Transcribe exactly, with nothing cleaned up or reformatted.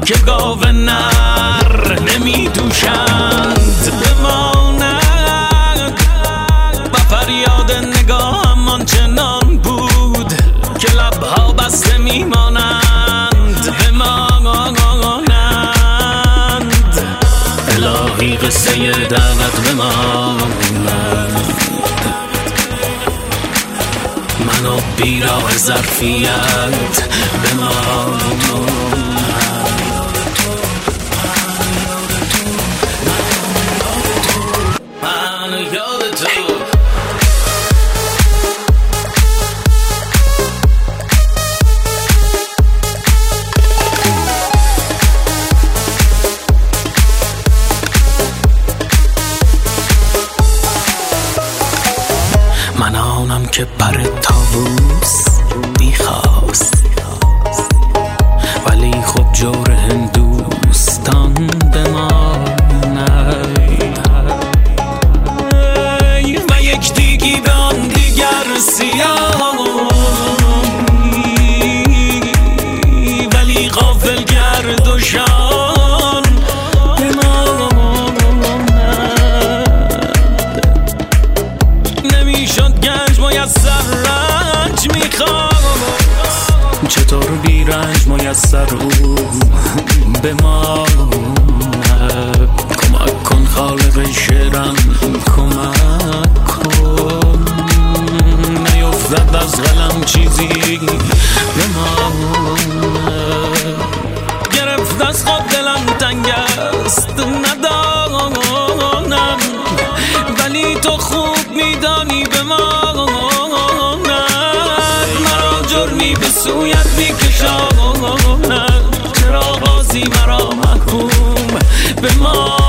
که گاو نر نمی دوشند بماند و فریاد نگاهم آنچنان بود که لبها بسته میمانند بمانند الهی قصه دعوت بماند منو بیراه ظرفیت بماند من آنم که پر طاووس بیخواست ولی خب جور هندوستان بماند و یک دیگی به آن دیگر سیاه ولی غافل گرد و شان نمیشد گنج میسر رنج میخواست چطور بی رنج میسر او به ما کمک کن خالق شعرم کمک کن نیفتد از قلم چیزی به ما گرفت از خود دلم تنگ است ندانم ولی تو خوب میدانی بماند مرا جرمی به سویت میکشاند چرا بازی مرا محکوم بماند